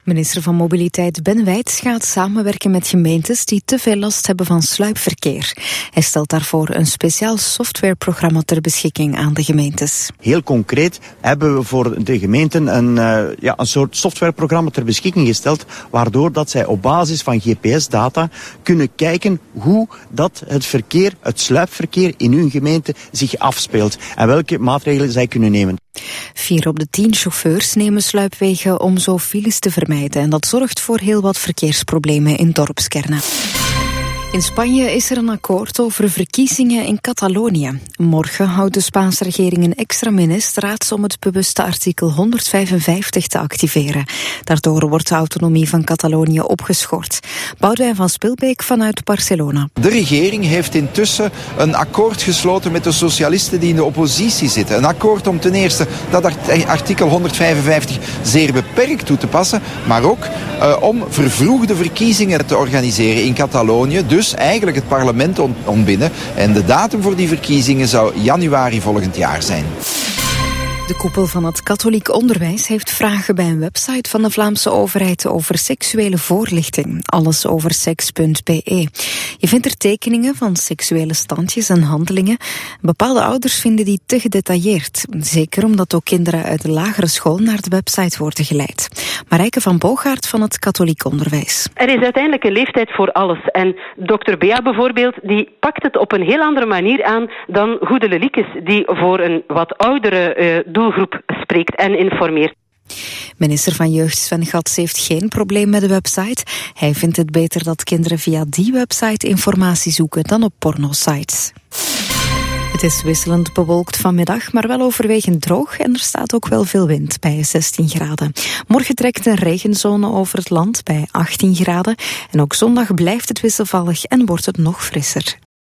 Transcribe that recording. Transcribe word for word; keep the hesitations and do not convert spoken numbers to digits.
Minister van Mobiliteit Ben Wijts gaat samenwerken met gemeentes die te veel last hebben van sluipverkeer. Hij stelt daarvoor een speciaal softwareprogramma ter beschikking aan de gemeentes. Heel concreet hebben we voor de gemeenten een, uh, ja, een soort softwareprogramma ter beschikking gesteld, waardoor dat zij op basis van G P S-data kunnen kijken hoe dat het verkeer, het sluipverkeer in hun gemeente zich afspeelt en welke maatregelen zij kunnen nemen. Vier op de tien chauffeurs nemen sluipwegen om zo files te vermijden en dat zorgt voor heel wat verkeersproblemen in dorpskernen. In Spanje is er een akkoord over verkiezingen in Catalonië. Morgen houdt de Spaanse regering een extra ministerraad om het bewuste artikel honderdvijfenvijftig te activeren. Daardoor wordt de autonomie van Catalonië opgeschort. Boudewijn van Spilbeek vanuit Barcelona. De regering heeft intussen een akkoord gesloten met de socialisten die in de oppositie zitten. Een akkoord om ten eerste dat artikel honderdvijfenvijftig zeer beperkt toe te passen, maar ook uh, om vervroegde verkiezingen te organiseren in Catalonië. Dus Dus eigenlijk het parlement ontbinden. En de datum voor die verkiezingen zou januari volgend jaar zijn. De koepel van het katholiek onderwijs heeft vragen bij een website van de Vlaamse overheid over seksuele voorlichting. Allesoverseks punt b e. Je vindt er tekeningen van seksuele standjes en handelingen. Bepaalde ouders vinden die te gedetailleerd. Zeker omdat ook kinderen uit de lagere school naar de website worden geleid. Marijke van Boogaard van het katholiek onderwijs. Er is uiteindelijk een leeftijd voor alles. En dokter Bea bijvoorbeeld, die pakt het op een heel andere manier aan dan Goede Leliekes, die voor een wat oudere uh, doelgroep spreekt en informeert. Minister van Jeugd Sven Gats heeft geen probleem met de website. Hij vindt het beter dat kinderen via die website informatie zoeken dan op pornosites. Het is wisselend bewolkt vanmiddag, maar wel overwegend droog en er staat ook wel veel wind bij zestien graden. Morgen trekt een regenzone over het land bij achttien graden en ook zondag blijft het wisselvallig en wordt het nog frisser.